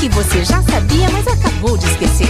que você já sabia, mas acabou de esquecer.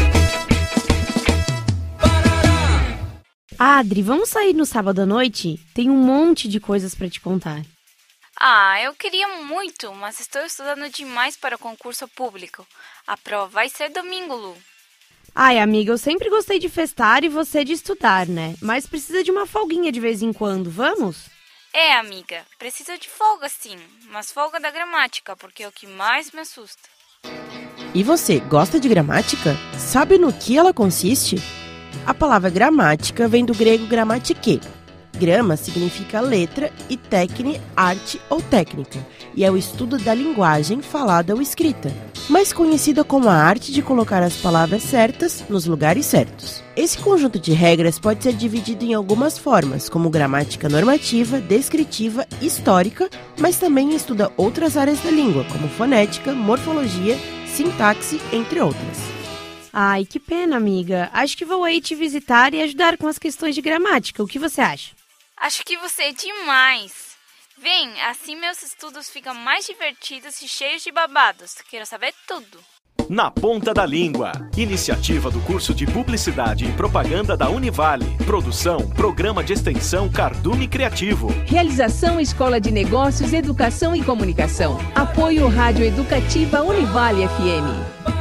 Adri, vamos sair no sábado à noite? Tem um monte de coisas pra te contar. Eu queria muito, mas estou estudando demais para o concurso público. A prova vai ser domingo, Lu. Ai, amiga, eu sempre gostei de festar e você de estudar, né? Mas precisa de uma folguinha de vez em quando, vamos? Amiga, precisa de folga sim, mas folga da gramática, porque é o que mais me assusta. E você, gosta de gramática? Sabe no que ela consiste? A palavra gramática vem do grego grammatike. Grama significa letra e técne, arte ou técnica, e é o estudo da linguagem falada ou escrita, mais conhecida como a arte de colocar as palavras certas nos lugares certos. Esse conjunto de regras pode ser dividido em algumas formas, como gramática normativa, descritiva, histórica, mas também estuda outras áreas da língua, como fonética, morfologia, sintaxe, entre outras. Ai, que pena, amiga. Acho que vou aí te visitar e ajudar com as questões de gramática. O que você acha? Acho que você é demais. Vem, assim meus estudos ficam mais divertidos e cheios de babados. Quero saber tudo. Na Ponta da Língua. Iniciativa do curso de Publicidade e Propaganda da Univale. Produção, Programa de Extensão Cardume Criativo. Realização Escola de Negócios, Educação e Comunicação. Apoio Rádio Educativa Univale FM.